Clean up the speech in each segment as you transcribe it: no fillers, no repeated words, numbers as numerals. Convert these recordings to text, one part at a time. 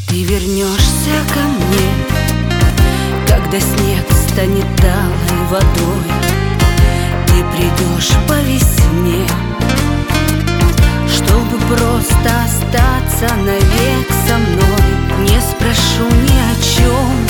Ты вернешься ко мне, когда снег станет талой водой. Ты придешь по весне, чтобы просто остаться навек со мной. Не спрошу ни о чем,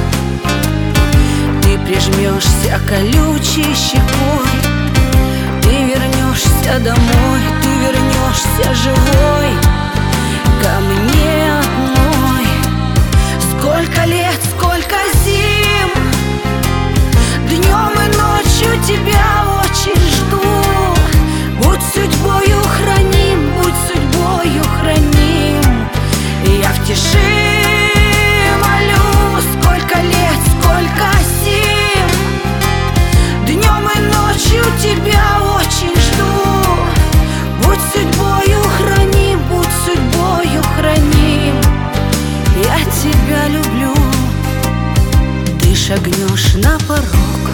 ты прижмешься колючей щекой. Ты вернешься домой, ты вернешься живой ко мне одной. Сколько лет, сколько зим, днем и ночью тебя очень жду. Будь судьбою храним, будь судьбою храним. Я в тиши молю, сколько лет, сколько зим, днем и ночью тебя очень жду. Будь судьбою храним, будь судьбою храним. Я тебя люблю. Ты шагнешь на порог,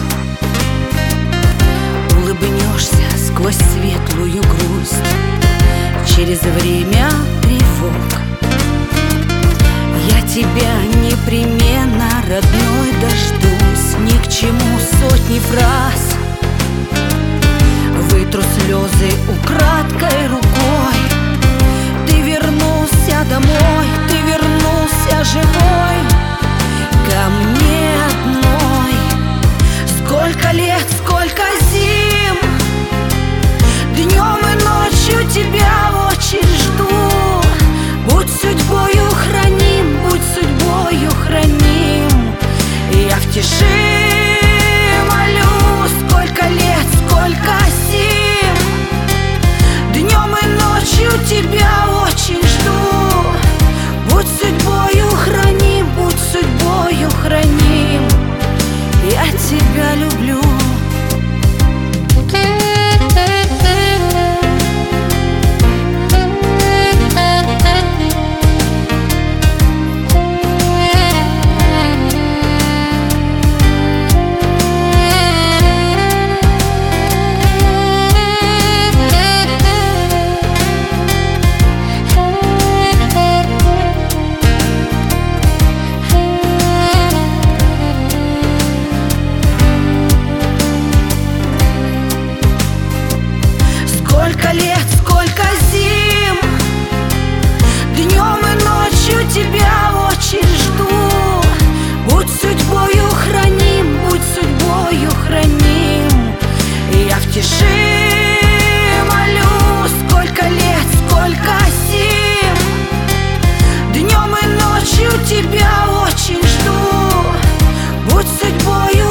улыбнешься сквозь светлую грусть, через время тревог. Я тебя непременно, родной, дождусь. Ни к чему сотни фраз, вытру слезы украдкой рукой. Ты вернулся домой, ты вернулся живой ко мне одной. Сколько лет, сколько зим, днем и ночью тебя очень жду. Будь судьбою храним, будь судьбою храним. Я в тиши молю, сколько лет, сколько зим, днем и ночью тебя очень жду. Будь судьбою храним, будь судьбою храним. Я тебя люблю. Сколько лет, сколько зим, днем и ночью тебя очень жду. Будь судьбою храним, будь судьбою храним. Я в тиши молю, сколько лет, сколько зим, днем и ночью тебя очень жду. Будь судьбою